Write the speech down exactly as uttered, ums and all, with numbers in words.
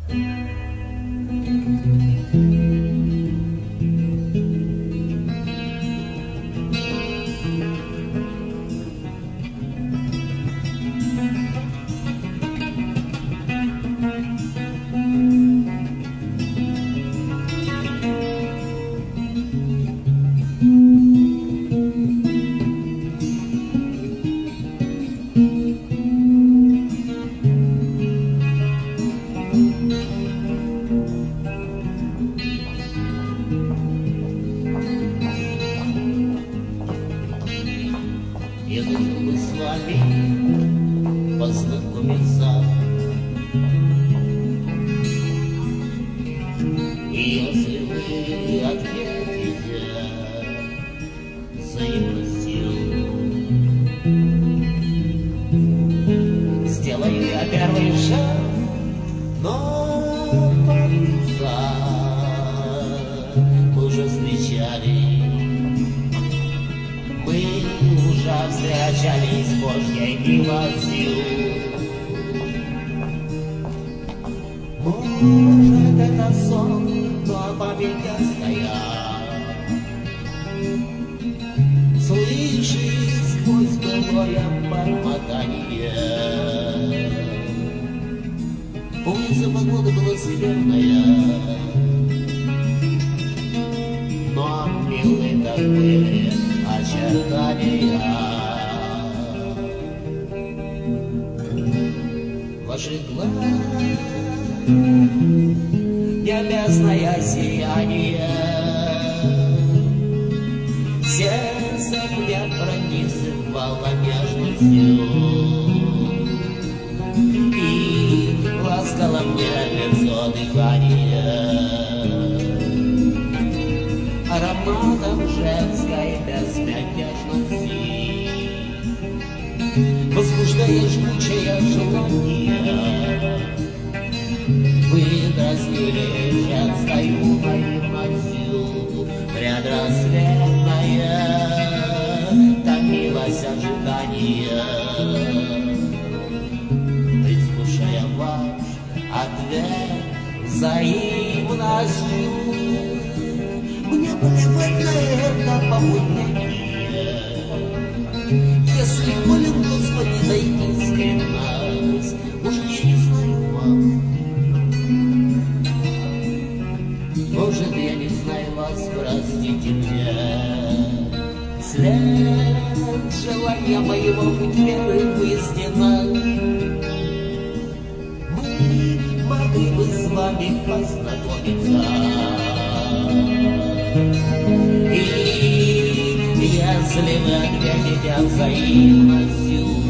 Я хотел бы с вами познакомиться, и если вы ответите взаимностью, сделаю я первый шаг, но помнится, мы уже встречались. Мы уже встречались с Божьей милостью. Может, это сон, но память стоят. Слышишь сквозь былое бормотание. Помнится, погода была скверная, но милые так были очертания. Ваши глаза, небесное сияние, сердце мне пронизывало нежностью и ласкало мне лицо дыхание ароматом женской безмятежности, возбуждая жгучее желание. Вы дразнили женскою наивностью, предрассветное томилось ожидание, предвкушая ваш ответ взаимностью. Мне плевать на это помутнение, если молим Господи, дай искренность, может, я не знаю вас, может, я не знаю вас, простите мне. След желания моего путь веры в истинах, мы могли бы с вами познакомиться. И если вы ответите взаимностью,